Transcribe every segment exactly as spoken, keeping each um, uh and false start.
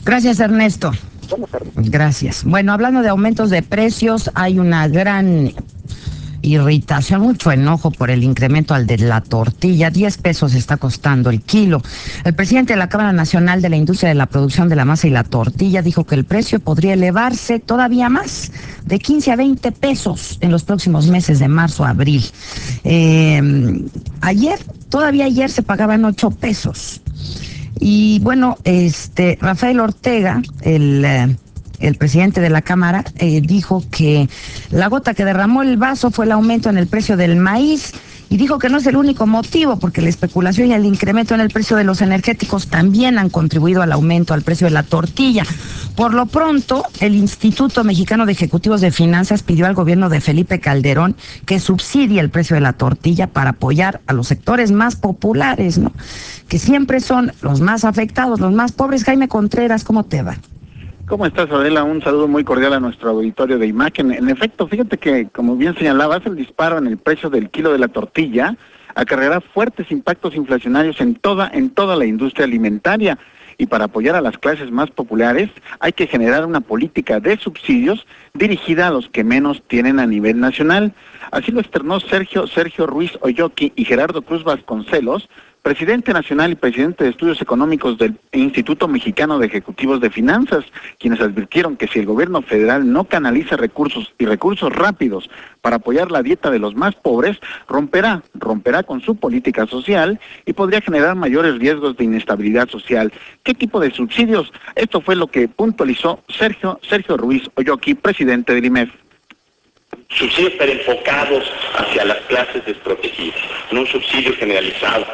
Gracias, Ernesto. Buenas tardes. Gracias. Bueno, hablando de aumentos de precios, hay una gran irritación, mucho enojo por el incremento al de la tortilla. diez pesos está costando el kilo. El presidente de la Cámara Nacional de la Industria de la Producción de la Masa y la Tortilla dijo que el precio podría elevarse todavía más, de quince a veinte pesos en los próximos meses de marzo a abril. Eh, ayer, todavía ayer se pagaban ocho pesos. Y bueno, este Rafael Ortega, el... Eh, el presidente de la Cámara, eh, dijo que la gota que derramó el vaso fue el aumento en el precio del maíz y dijo que no es el único motivo, porque la especulación y el incremento en el precio de los energéticos también han contribuido al aumento al precio de la tortilla. Por lo pronto, el Instituto Mexicano de Ejecutivos de Finanzas pidió al gobierno de Felipe Calderón que subsidie el precio de la tortilla para apoyar a los sectores más populares, ¿no? Que siempre son los más afectados, los más pobres. Jaime Contreras, ¿cómo te va? ¿Cómo estás, Adela? Un saludo muy cordial a nuestro auditorio de Imagen. En efecto, fíjate que, como bien señalabas, el disparo en el precio del kilo de la tortilla acarreará fuertes impactos inflacionarios en toda, en toda la industria alimentaria. Y para apoyar a las clases más populares hay que generar una política de subsidios dirigida a los que menos tienen a nivel nacional. Así lo externó Sergio, Sergio Ruiz Oyoki y Gerardo Cruz Vasconcelos, presidente nacional y presidente de estudios económicos del Instituto Mexicano de Ejecutivos de Finanzas, quienes advirtieron que si el gobierno federal no canaliza recursos y recursos rápidos para apoyar la dieta de los más pobres, romperá, romperá con su política social y podría generar mayores riesgos de inestabilidad social. ¿Qué tipo de subsidios? Esto fue lo que puntualizó Sergio, Sergio Ruiz Oyoki, presidente del I M E F. Subsidios pero enfocados hacia las clases desprotegidas, no un subsidio generalizado.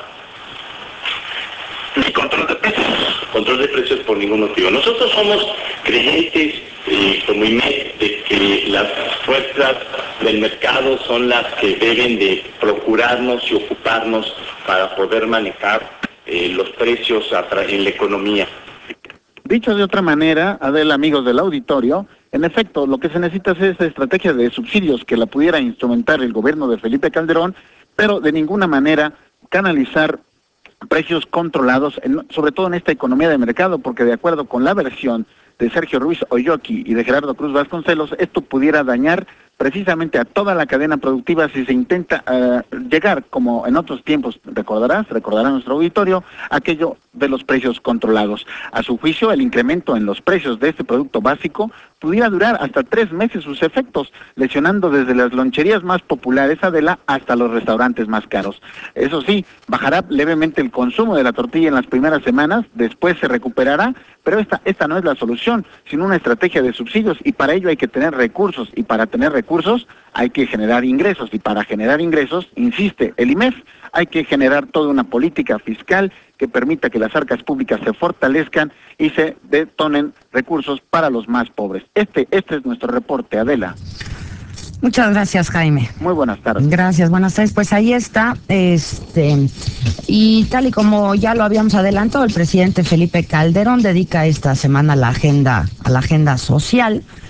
Y control de precios. Control de precios por ningún motivo. Nosotros somos creyentes, eh, como I M E F, de que las fuerzas del mercado son las que deben de procurarnos y ocuparnos para poder manejar eh, los precios en la economía. Dicho de otra manera, Adela, amigos del auditorio, en efecto, lo que se necesita es esta estrategia de subsidios que la pudiera instrumentar el gobierno de Felipe Calderón, pero de ninguna manera canalizar precios controlados, en, sobre todo en esta economía de mercado, porque de acuerdo con la versión de Sergio Ruiz Oyoki y de Gerardo Cruz Vasconcelos, esto pudiera dañar precisamente a toda la cadena productiva si se intenta uh, llegar, como en otros tiempos, recordarás, recordará nuestro auditorio, aquello de los precios controlados. A su juicio, el incremento en los precios de este producto básico pudiera durar hasta tres meses sus efectos, lesionando desde las loncherías más populares, Adela, hasta los restaurantes más caros. Eso sí, bajará levemente el consumo de la tortilla en las primeras semanas, después se recuperará, pero esta, esta no es la solución, sino una estrategia de subsidios, y para ello hay que tener recursos, y para tener recursos hay que generar ingresos, y para generar ingresos, insiste el I M E F, hay que generar toda una política fiscal que permita que las arcas públicas se fortalezcan y se detonen recursos para los más pobres. Este, este es nuestro reporte, Adela. Muchas gracias, Jaime. Muy buenas tardes. Gracias, buenas tardes. Pues ahí está, este, y tal y como ya lo habíamos adelantado, el presidente Felipe Calderón dedica esta semana a la agenda, a la agenda social.